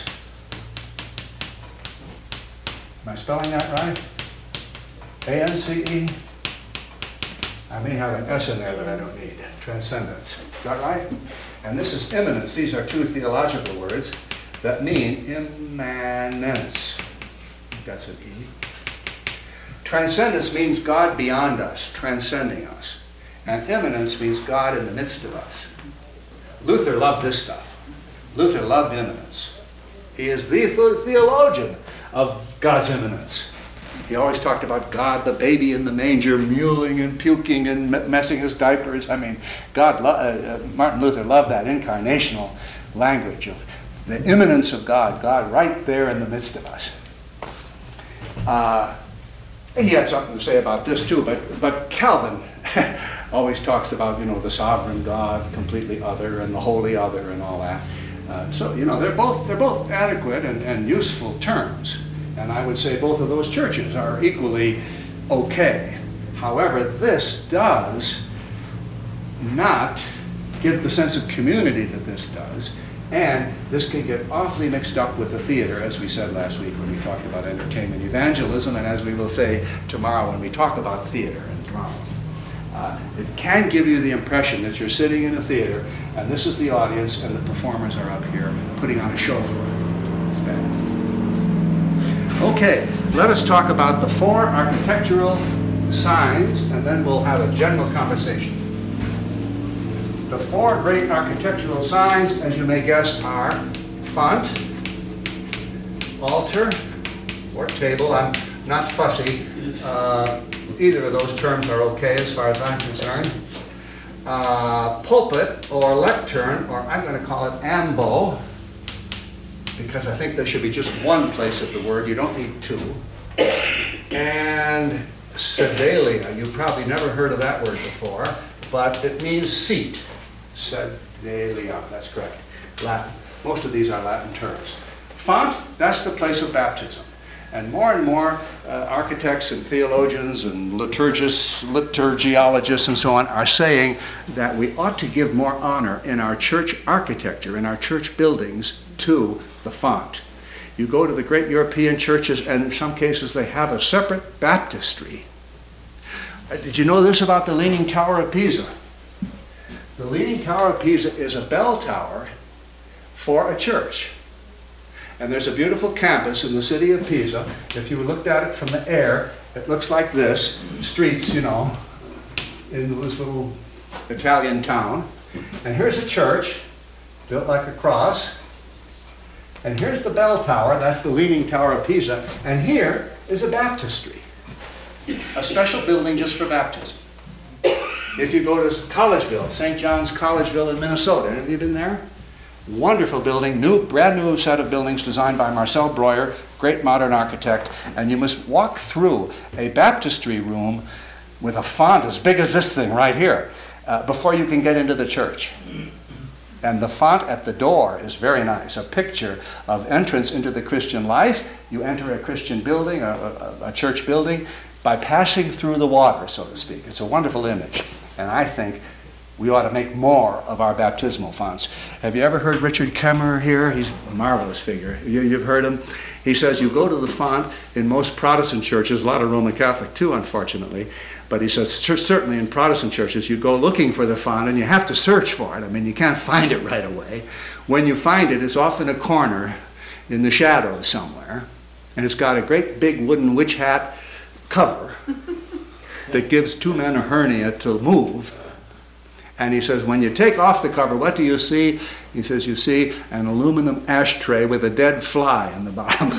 Am I spelling that right? A N C E? I may have an S in there that I don't need. Transcendence. Is that right? And this is immanence. These are two theological words that mean immanence. That's an E. Transcendence means God beyond us, transcending us. And immanence means God in the midst of us. Luther loved this stuff. Luther loved immanence. He is the theologian of God's immanence. He always talked about God, the baby in the manger, mewling and puking and messing his diapers. I mean, God, lo- uh, uh, Martin Luther loved that incarnational language of the immanence of God, God right there in the midst of us. Uh, he had something to say about this too, but, but Calvin always talks about, you know, the sovereign God, completely other, and the holy other, and all that. Uh, so, you know, they're both, they're both adequate and, and useful terms. And I would say both of those churches are equally okay. However, this does not give the sense of community that this does. And this can get awfully mixed up with the theater, as we said last week when we talked about entertainment evangelism, and as we will say tomorrow when we talk about theater and drama. Uh, it can give you the impression that you're sitting in a theater, and this is the audience, and the performers are up here putting on a show for it. It's bad. Okay, let us talk about the four architectural signs, and then we'll have a general conversation. The four great architectural signs, as you may guess, are font, altar, or table. I'm not fussy. Uh, either of those terms are okay as far as I'm concerned. Uh, pulpit, or lectern, or I'm going to call it ambo, because I think there should be just one place of the word. You don't need two. And sedalia. You've probably never heard of that word before, but it means seat. Sedalia, that's correct. Latin. Most of these are Latin terms. Font, that's the place of baptism. And more and more uh, architects and theologians and liturgists, liturgiologists and so on are saying that we ought to give more honor in our church architecture, in our church buildings, to the font. You go to the great European churches, and in some cases they have a separate baptistry. Uh, did you know this about the Leaning Tower of Pisa? The Leaning Tower of Pisa is a bell tower for a church. And there's a beautiful campus in the city of Pisa. If you looked at it from the air, it looks like this. Streets, you know, in this little Italian town. And here's a church built like a cross. And here's the bell tower. That's the Leaning Tower of Pisa. And here is a baptistry, a special building just for baptism. If you go to Collegeville, Saint John's Collegeville in Minnesota, have you been there? Wonderful building, new, brand new set of buildings designed by Marcel Breuer, great modern architect, and you must walk through a baptistry room with a font as big as this thing right here uh, before you can get into the church. And the font at the door is very nice, a picture of entrance into the Christian life. You enter a Christian building, a, a, a church building, by passing through the water, so to speak. It's a wonderful image. And I think we ought to make more of our baptismal fonts. Have you ever heard Richard Kemmerer here? He's a marvelous figure. You, you've heard him. He says you go to the font in most Protestant churches, a lot of Roman Catholic too, unfortunately, but he says certainly in Protestant churches you go looking for the font and you have to search for it. I mean, you can't find it right away. When you find it, it's off in a corner in the shadows somewhere, and it's got a great big wooden witch hat cover that gives two men a hernia to move. And he says, when you take off the cover, what do you see? He says, you see an aluminum ashtray with a dead fly in the bottom.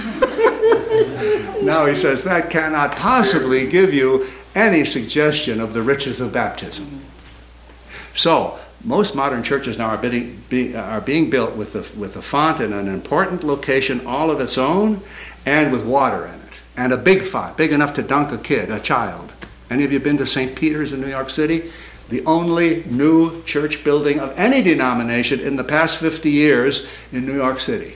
Now he says, that cannot possibly give you any suggestion of the riches of baptism. So, most modern churches now are, bidding, be, are being built with the, with the font in an important location all of its own, and with water in it. And a big font, big enough to dunk a kid, a child. Any of you been to Saint Peter's in New York City? The only new church building of any denomination in the past fifty years in New York City.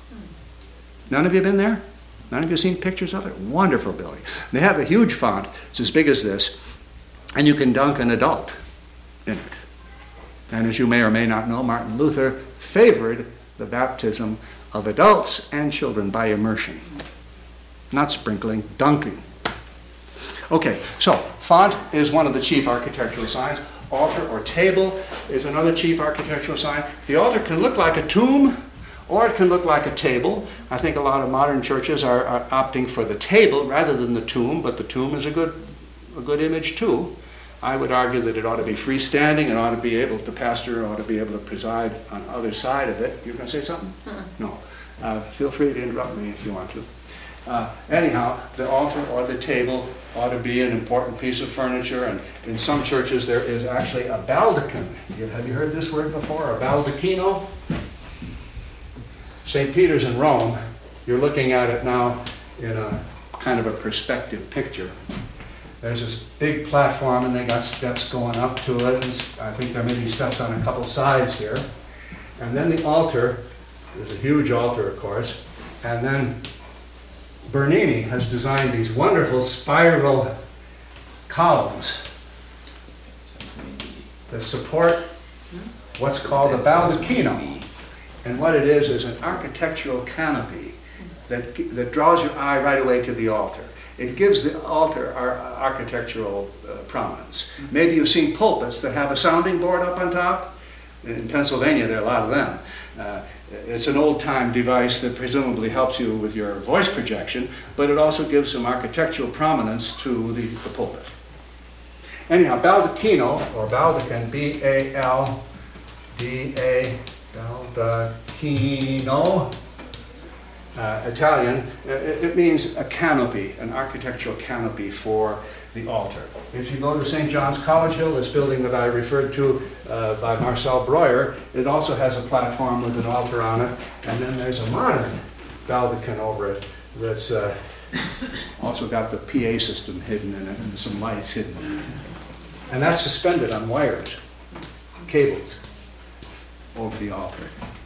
None of you been there? None of you seen pictures of it? Wonderful building. They have a huge font. It's as big as this. And you can dunk an adult in it. And as you may or may not know, Martin Luther favored the baptism of adults and children by immersion. Not sprinkling, dunking. Okay, so font is one of the chief architectural signs. Altar or table is another chief architectural sign. The altar can look like a tomb, or it can look like a table. I think a lot of modern churches are, are opting for the table rather than the tomb, but the tomb is a good, a good image too. I would argue that it ought to be freestanding, it ought to be able, the pastor ought to be able to preside on the other side of it. You going to say something? Uh-uh. No. Uh, feel free to interrupt me if you want to. Uh, anyhow, the altar or the table ought to be an important piece of furniture, and in some churches there is actually a baldachin. Have you heard this word before, a baldacchino? Saint Peter's in Rome, you're looking at it now in a kind of a perspective picture. There's this big platform, and they got steps going up to it, and s- I think there may be steps on a couple sides here. And then the altar, there's a huge altar, of course, and then Bernini has designed these wonderful spiral columns that support what's called a baldacchino. And what it is, is an architectural canopy that, that draws your eye right away to the altar. It gives the altar our architectural uh, prominence. Maybe you've seen pulpits that have a sounding board up on top. In Pennsylvania, there are a lot of them. Uh, it's an old-time device that presumably helps you with your voice projection, but it also gives some architectural prominence to the, the pulpit. Anyhow, baldacchino, or baldachin, B A L D A, baldacchino, uh, Italian, uh, it, it means a canopy, an architectural canopy for the altar. If you go to Saint John's College Hill, this building that I referred to uh, by Marcel Breuer, it also has a platform with an altar on it, and then there's a modern baldachin over it that's uh, also got the P A system hidden in it and some lights hidden in it. And that's suspended on wires, cables, over the altar.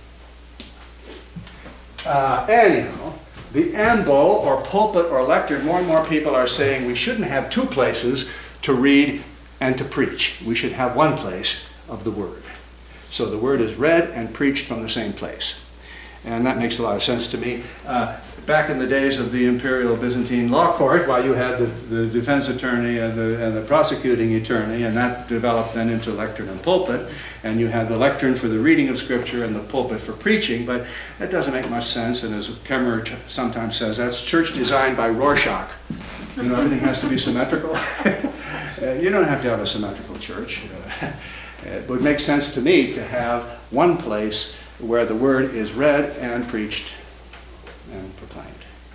Uh, anyhow, the ambo, or pulpit, or lectern, more and more people are saying we shouldn't have two places to read and to preach. We should have one place of the Word. So the Word is read and preached from the same place. And that makes a lot of sense to me. Uh, back in the days of the Imperial Byzantine Law Court, while you had the, the defense attorney and the, and the prosecuting attorney, and that developed then into lectern and pulpit, and you had the lectern for the reading of Scripture and the pulpit for preaching, but that doesn't make much sense, and as Kemmerer t- sometimes says, that's church designed by Rorschach. You know, everything has to be symmetrical. uh, you don't have to have a symmetrical church. Uh, it would make sense to me to have one place where the Word is read and preached and proclaimed.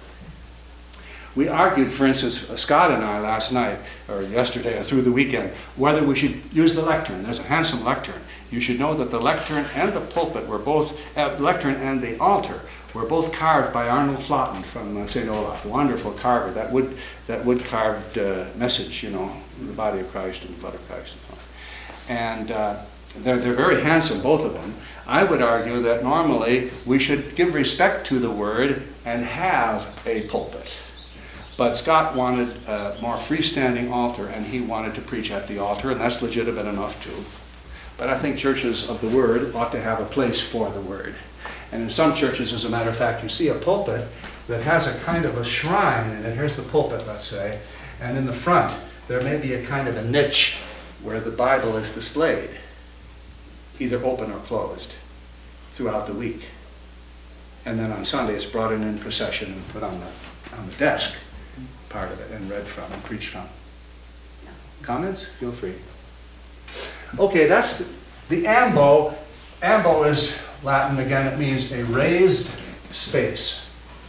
We argued, for instance, Scott and I last night, or yesterday, or through the weekend, whether we should use the lectern. There's a handsome lectern. You should know that the lectern and the pulpit were both, uh, lectern and the altar were both carved by Arnold Flotten from uh, Saint Olaf. Wonderful carver. That wood, that wood carved uh, message, you know, the body of Christ and the blood of Christ and so on. And uh, they're, they're very handsome, both of them. I would argue that normally we should give respect to the Word and have a pulpit. But Scott wanted a more freestanding altar, and he wanted to preach at the altar, and that's legitimate enough too. But I think churches of the Word ought to have a place for the Word. And in some churches, as a matter of fact, you see a pulpit that has a kind of a shrine in it. Here's the pulpit, let's say. And in the front, there may be a kind of a niche where the Bible is displayed, either open or closed, throughout the week. And then on Sunday, it's brought in in procession and put on the, on the desk, part of it, and read from and preached from. Comments? Feel free. Okay, that's the, the ambo. Ambo is Latin again. It means a raised space.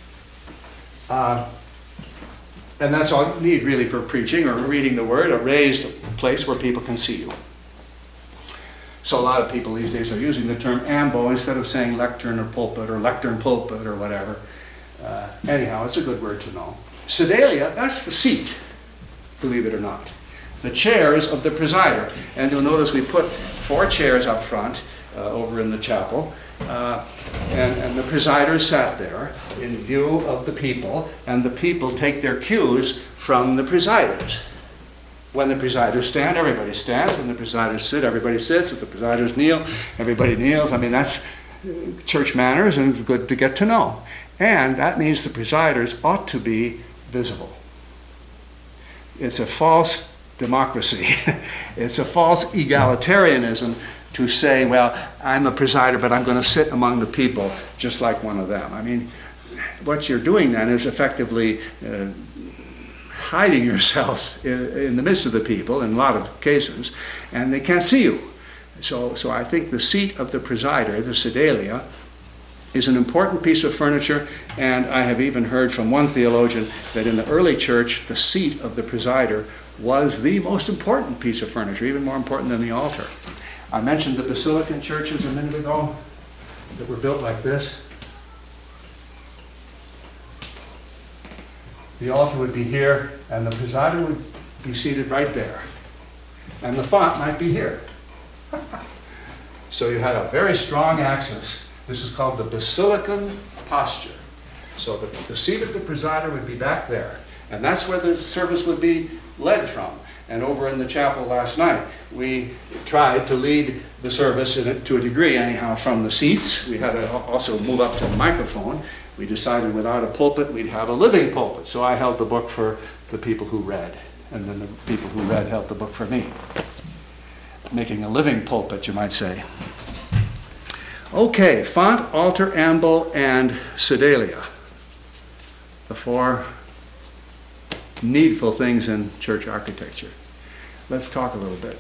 Uh, and that's all you need really for preaching or reading the Word, a raised place where people can see you. So a lot of people these days are using the term ambo instead of saying lectern or pulpit or lectern pulpit or whatever. Uh, anyhow, it's a good word to know. Sedalia, that's the seat, believe it or not. The chairs of the presider. And you'll notice we put four chairs up front uh, over in the chapel. Uh, and, and the presider sat there in view of the people, and the people take their cues from the presiders. When the presiders stand, everybody stands. When the presiders sit, everybody sits. If the presiders kneel, everybody kneels. I mean, that's church manners, and it's good to get to know. And that means the presiders ought to be visible. It's a false democracy. It's a false egalitarianism to say, well, I'm a presider, but I'm going to sit among the people just like one of them. I mean, what you're doing then is effectively uh, hiding yourself in, in the midst of the people in a lot of cases, and they can't see you. So, so I think the seat of the presider, the sedalia, is an important piece of furniture, and I have even heard from one theologian that in the early church, the seat of the presider was the most important piece of furniture, even more important than the altar. I mentioned the Basilican churches a minute ago that were built like this. the altar would be here, and the presider would be seated right there. And the font might be here. So you had a very strong axis. This is called the basilican posture. So the, the seat of the presider would be back there. And that's where the service would be led from. And over in the chapel last night, we tried to lead the service in a, to a degree anyhow from the seats. We had to also move up to a microphone. We decided without a pulpit, we'd have a living pulpit. So I held the book for the people who read. And then the people who read held the book for me. Making a living pulpit, you might say. Okay, font, altar, amble, and sedalia. The four needful things in church architecture. Let's talk a little bit.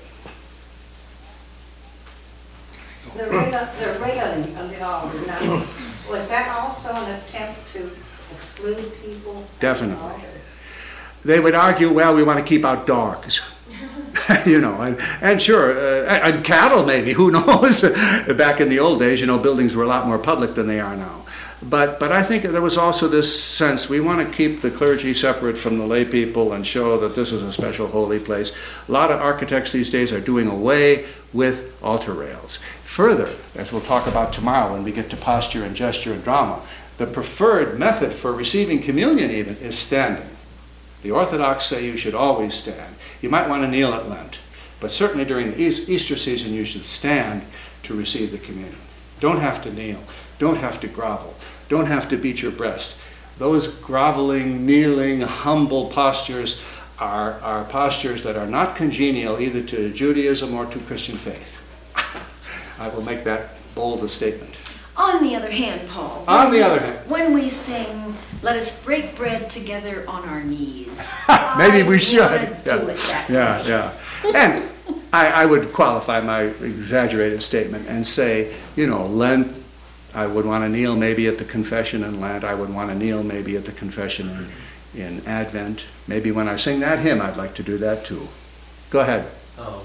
The rail- the railing of the altar, now, was that also an attempt to exclude people? from the Definitely. altar? They would argue, well, we want to keep out dogs. You know, and, and sure, uh, and cattle maybe, who knows? Back in the old days, you know, buildings were a lot more public than they are now. But but I think there was also this sense, we want to keep the clergy separate from the lay people and show that this is a special holy place. A lot of architects these days are doing away with altar rails. Further, as we'll talk about tomorrow when we get to posture and gesture and drama, the preferred method for receiving communion even is standing. The Orthodox say you should always stand. You might want to kneel at Lent, but certainly during the Easter season you should stand to receive the communion. Don't have to kneel. Don't have to grovel. Don't have to beat your breast. Those groveling, kneeling, humble postures are, are postures that are not congenial either to Judaism or to Christian faith. I will make that bold a statement. On the other hand, Paul. On when the we- other hand. When we sing, let us break bread together on our knees. Maybe we I should. wanna Yeah. do it that Yeah, way. yeah. And I, I would qualify my exaggerated statement and say, you know, Lent, I would want to kneel maybe at the confession in Lent. I would want to kneel maybe at the confession in, in Advent. Maybe when I sing that hymn, I'd like to do that too. Go ahead. Um,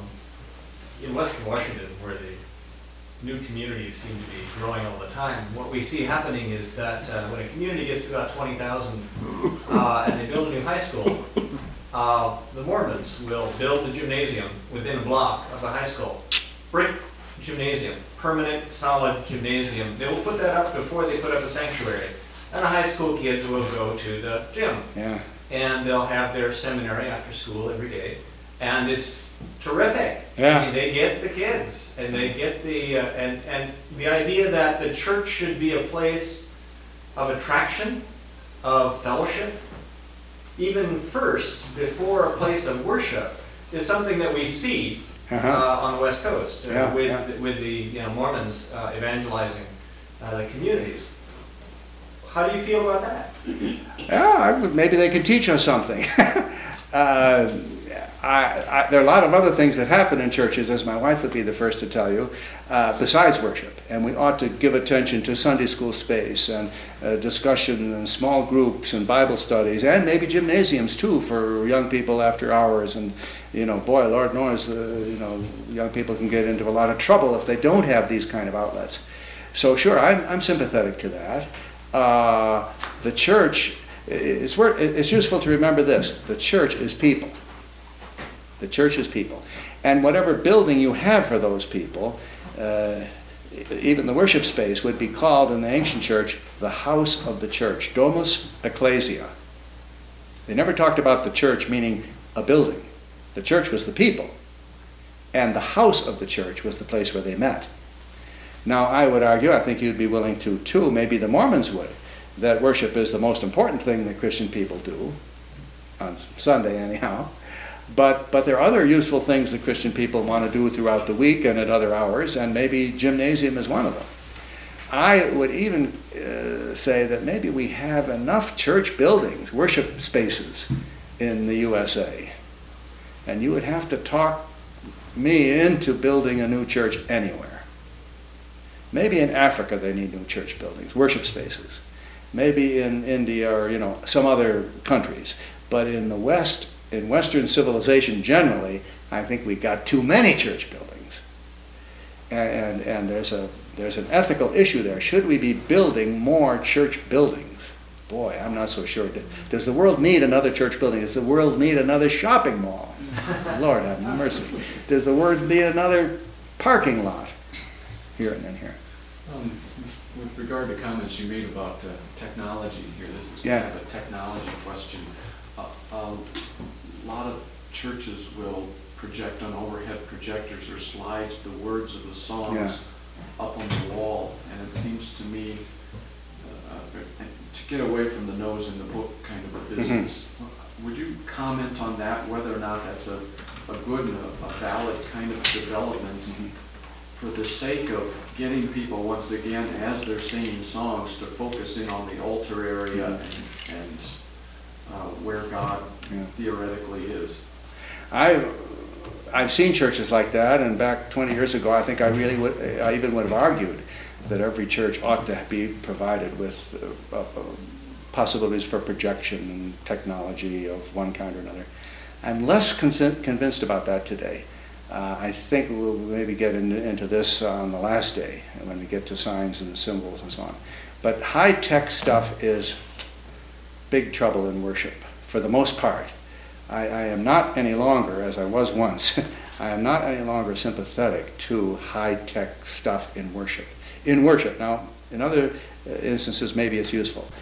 in Western Washington, where the new communities seem to be growing all the time, what we see happening is that uh, when a community gets to about twenty thousand uh, and they build a new high school, uh, the Mormons will build the gymnasium within a block of the high school. Brick gymnasium, permanent, solid gymnasium. They will put that up before they put up a sanctuary. And the high school kids will go to the gym. Yeah. And they'll have their seminary after school every day. And it's terrific. Yeah. I mean, they get the kids, and they get the, uh, and, and the idea that the church should be a place of attraction, of fellowship, even first, before a place of worship, is something that we see Uh-huh. uh, on the West Coast, uh, Yeah, with, yeah. with the you know, Mormons uh, evangelizing uh, the communities. How do you feel about that? Yeah, I would- maybe they could teach us something. uh, I, I, there are a lot of other things that happen in churches, as my wife would be the first to tell you, uh, besides worship. And we ought to give attention to Sunday school space and uh, discussion and small groups and Bible studies and maybe gymnasiums too for young people after hours. And, you know, boy, Lord knows, uh, you know, young people can get into a lot of trouble if they don't have these kind of outlets. So sure, I'm, I'm sympathetic to that. Uh, the church, it's, wor- it's useful to remember this, the church is people. The church is people. And whatever building you have for those people, uh, even the worship space would be called in the ancient church the house of the church, domus ecclesia. They never talked about the church meaning a building. The church was the people. And the house of the church was the place where they met. Now, I would argue, I think you'd be willing to too, maybe the Mormons would, that worship is the most important thing that Christian people do, on Sunday anyhow. But but there are other useful things that Christian people want to do throughout the week and at other hours, and maybe gymnasium is one of them. I would even uh, say that maybe we have enough church buildings, worship spaces in the U S A. And you would have to talk me into building a new church anywhere. Maybe in Africa they need new church buildings, worship spaces. Maybe in India or, you know, some other countries. But in the West, in Western civilization generally, I think we got too many church buildings. And, and, and there's a there's an ethical issue there. Should we be building more church buildings? boy, I'm not so sure. Does the world need another church building? Does the world need another shopping mall? Lord have mercy. Does the world need another parking lot? Here and then here. Um, With regard to comments you made about uh, technology here, this is Yeah. kind of a technology question. Uh, A lot of churches will project on overhead projectors or slides the words of the songs up on the wall, and it seems to me, uh, uh, to get away from the nose in the book kind of a business, would you comment on that, whether or not that's a, a good and a a valid kind of development for the sake of getting people, once again, as they're singing songs, to focus in on the altar area and, and uh, where God Yeah. theoretically is? I, I've seen churches like that, and back twenty years ago, I think I really would, I even would have argued that every church ought to be provided with uh, uh, possibilities for projection and technology of one kind or another. I'm less con- convinced about that today. Uh, I think we'll maybe get into, into this on the last day, when we get to signs and symbols and so on. But high-tech stuff is big trouble in worship, for the most part. I, I am not any longer, as I was once, I am not any longer sympathetic to high-tech stuff in worship. In worship. Now, in other uh, instances, maybe it's useful.